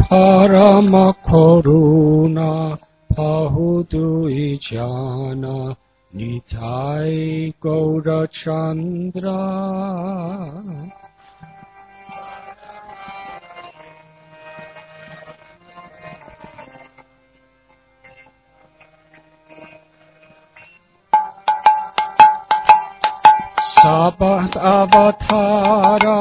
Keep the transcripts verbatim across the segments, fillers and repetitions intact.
परम करुणा बहुदुई जाना Nitai Gaurachandra Sabat avatara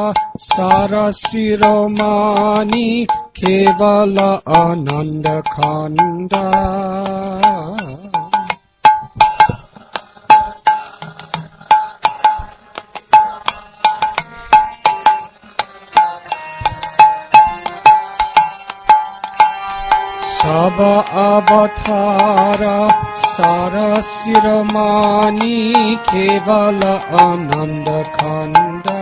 sarasiromani kevala ananda khanda Saba avatara sarasiromani kevala ananda khanda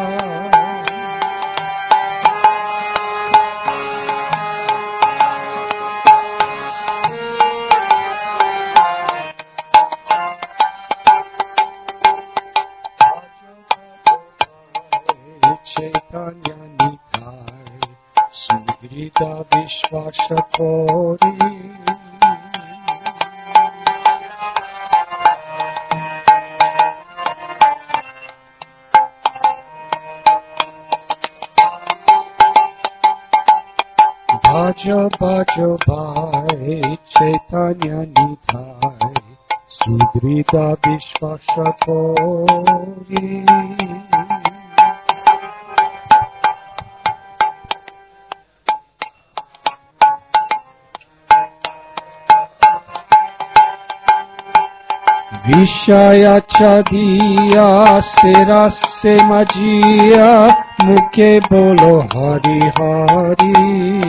Chaitanya Nitai Sugrita Vishvashapori Bhaja Bhaja Bhai Chaitanya Nitai Sugrita Vishvashapori Vishaya chadiya serasse majiya mukhe bolo hari hari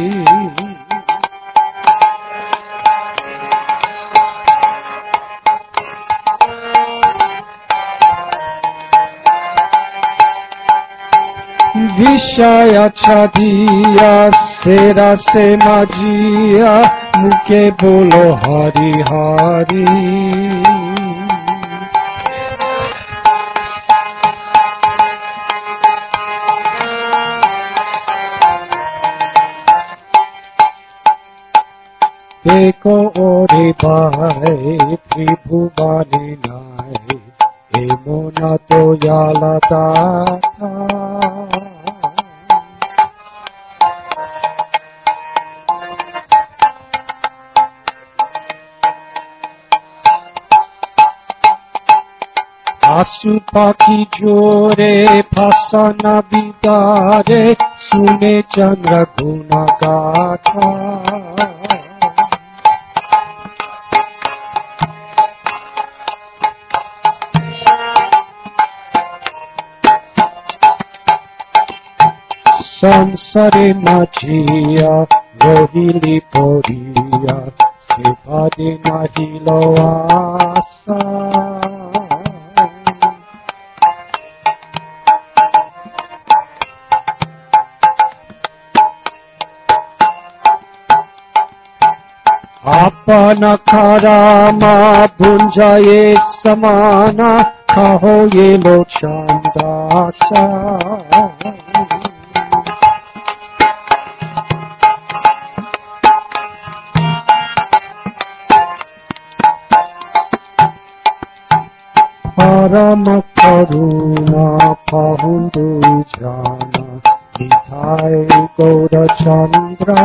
Vishaya chadiya serasse majiya mukhe bolo hari hari Eko ore bhai tribhuvane nai emona to yala datha Asu pakhi jore phasana bidare sune chandra guna gatha Samsare majiya rohili poriya sevade nahi loasa Apana karama bunjaye samana kaho ye lo chandasa Parama karuna pahundu jana Nithai Gaurachandra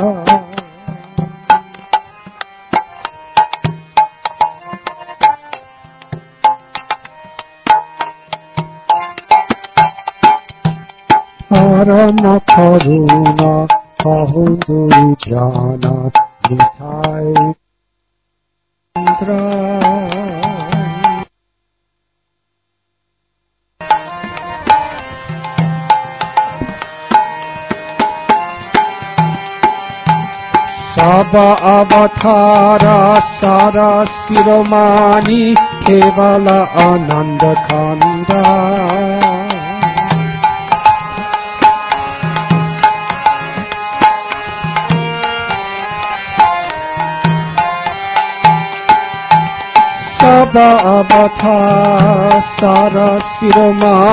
Parama karuna pahundu jana Nithai Gaurachandra Saba avatara sara siromani kevala ananda khanda Saba avatara sara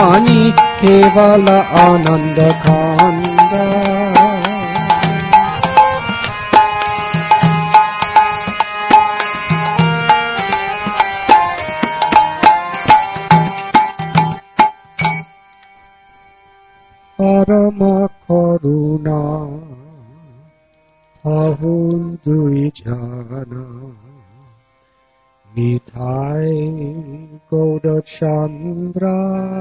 केवल आनंद खंड Parama Karuna Pahun Dui Jana Nitai Goda Chandra